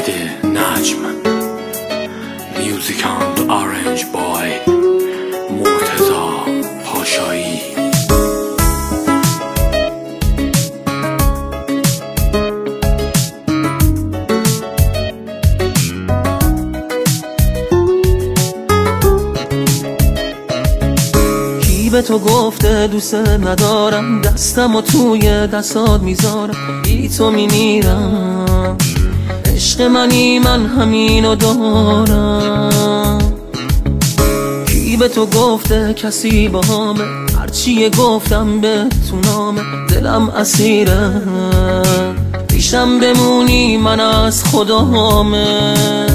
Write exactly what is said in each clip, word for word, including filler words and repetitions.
محمد نجم. میوزیک اند آرنج بای مرتضی پاشایی. به تو گفته دوست ندارم، دستم و توی دستات میذارم، بی تو میمیرم. عشق منی من همینو دارم. کی به تو گفته کسی با همه، هرچی گفتم به تو نامه، دلم اسیره، پیشم بمونی من از خدامه.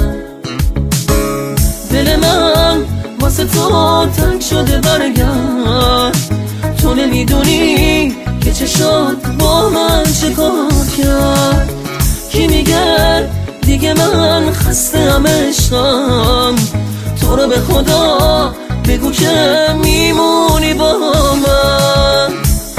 دل من واسه تو تنگ شده برگرد، تو نمیدونی که چه شد با من چه کار کرد. کی میگه دیگه من خسته ام عشقم، تو رو به خدا بگو که میمونی با من.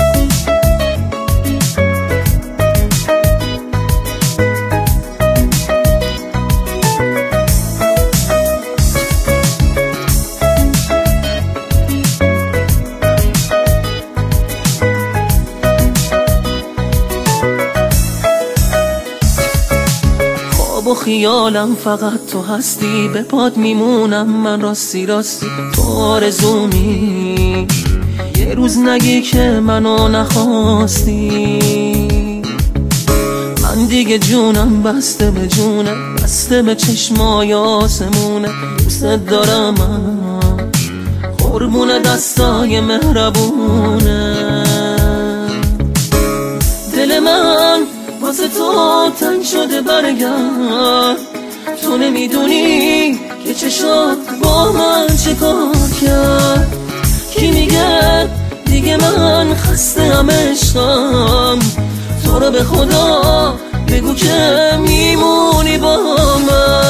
با خیالم فقط تو هستی، به پاد میمونم من راستی راستی. تو آرزومی یه روز نگی که منو نخواستی. من دیگه جونم بسته به جونه، بسته به چشمای آسمونه. دوست دارم من قربون دستای مهربونه. دل من واسه تو تنگ شده برگرد، تو نمیدونی که چه شد با من چه کار کرد. کی میگه دیگه من خسته ام عشقم، تو رو به خدا بگو که میمونی با من.